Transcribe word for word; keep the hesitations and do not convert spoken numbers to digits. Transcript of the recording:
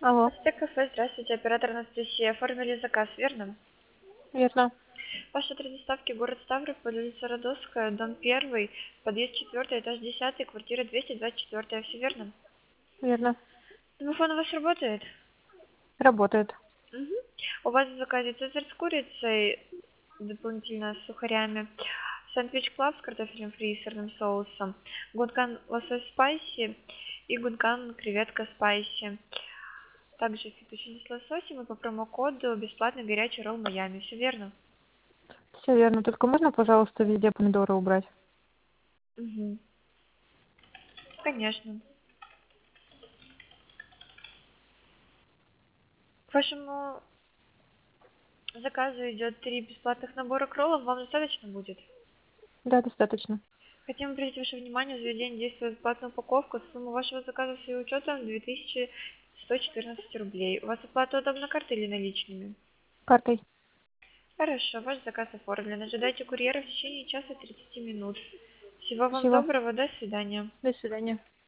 Алло, Ацтек кафе, здравствуйте, оператор Анастасия. Оформили заказ, верно? верно, Ваш адрес доставки город Ставрополь, улица Родосская, дом первый, подъезд четвертый, этаж десятый, квартира двести двадцать четыре. Все верно? верно. Домофон у вас работает? Работает. Мгм. У вас в заказе цезарь с курицей, дополнительно с сухарями, сэндвич клаб с картофелем фри и сырным соусом, гункан лосось спайси и гункан креветка спайси. Также фетучини с лососем и по промокоду бесплатный горячий ролл Майами. Все верно? Все верно. Только можно, пожалуйста, везде помидоры убрать? Мгм. Конечно. К вашему заказу идет три бесплатных набора кроллов. Вам достаточно будет? Да, достаточно. Хотим обратить ваше внимание, в заведении действует бесплатная упаковка. Сумма вашего заказа с ее учетом две тысячи сто четырнадцать рублей. У вас оплата удобна картой или наличными? Картой. Хорошо, ваш заказ оформлен. Ожидайте курьера в течение часа тридцати минут. Всего вам Спасибо. доброго, до свидания. До свидания.